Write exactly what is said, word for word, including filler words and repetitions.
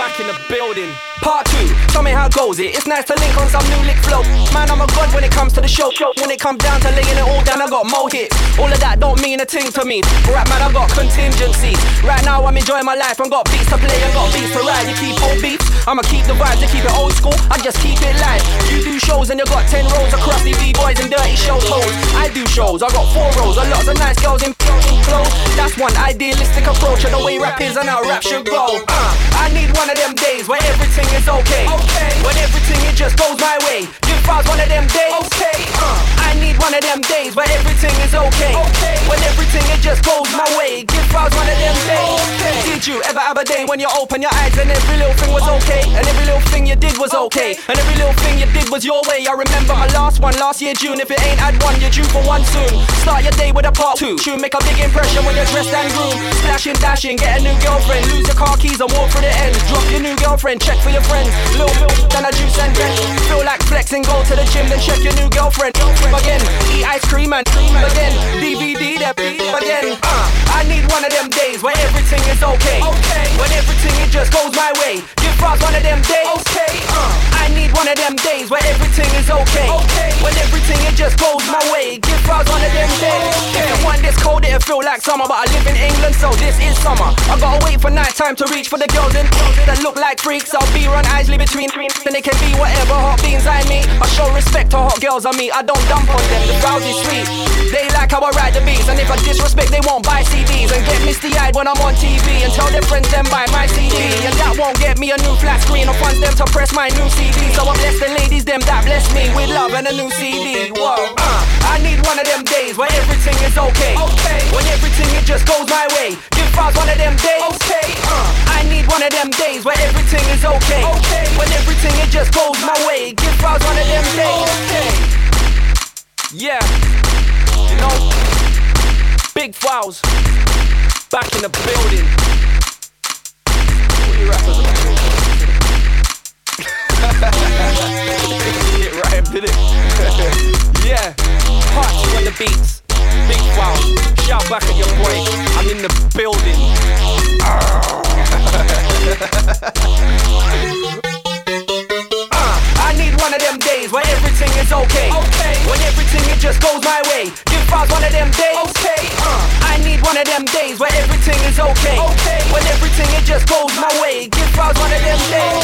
Back in the building. Part two, tell me how goes it. It's nice to link on some new lick flow. Man, I'm a god when it comes to the show. When it comes down to laying it all down, I got more hits. All of that don't mean a thing to me. Rap man, I got contingencies. Right now I'm enjoying my life. I got beats to play and got beats to ride. You keep old beats, I'ma keep the vibes. You keep it old school, I just keep it live. You do shows and you got ten rows of crusty B-boys and dirty show hoes. I do shows, I got four rows. A lots of nice girls in clothes. That's one idealistic approach of the way rap is and how rap should go. uh, I need one of them days where everything is okay, okay. When everything it just goes my way. Give Fowls one of them days, okay. uh, I need one of them days where everything is okay, okay. When everything it just goes my way. Give Fowls one of them days, okay. Did you ever have a day when you open your eyes and every little thing was okay, and every little thing you did was okay, and every little thing you did was your way? I remember my last one last year June. If it ain't had one, you're due for one soon. Start your day with a part two. Tune make a big impression when you're dressed and groomed. Splashing, dashing, get a new girlfriend. Lose your car keys and walk through the end. Drop your new girlfriend, check for your friends. Little milk, then a juice and veg. Feel like flexing, go to the gym, then check your new girlfriend. Again, eat ice cream and again, D V D that again. uh, I need one of them days where everything is okay, okay. When everything it just goes my way. Give Fowls one of them days, okay. uh, I need one of them days where everything is okay, okay. When everything it just goes my way. Give Fowls one of them days, okay. If you want this cold it'll feel like summer, but I live in England so this is summer. I gotta wait for night time to reach for the girls in that look like freaks. I'll be run Isley between then they can be whatever hot beans I meet. I show respect to hot girls I meet. I don't dump on them, the Fowls is sweet. They like how I ride the beats, and if I disrespect they won't buy C Ds and get misty eyed when I'm on T V and tell their friends them buy my C D. And that won't get me a new flat screen. I want them to press my new C D. So I bless the ladies them that bless me with love and a new C D. Whoa, uh, I need one of them days where everything is okay, okay. When everything it just goes my way. Give Fowls one of them days, okay. uh, I need one of them days where everything is okay, okay. When everything it just goes my way. Give Fowls one of them days, okay. Yeah, you know, Big Fowls back in the building. What you rappers are doing? It rhymed, did it? Yeah, part two on the beats. Big Fowls, shout back at your boy. I'm in the building. uh, I need one of them days where everything is okay, okay. When everything it just goes my way. Give Fowls one of them days, okay. uh, I need one of them days where everything is okay, okay. When everything it just goes my way. Give Fowls one of them days.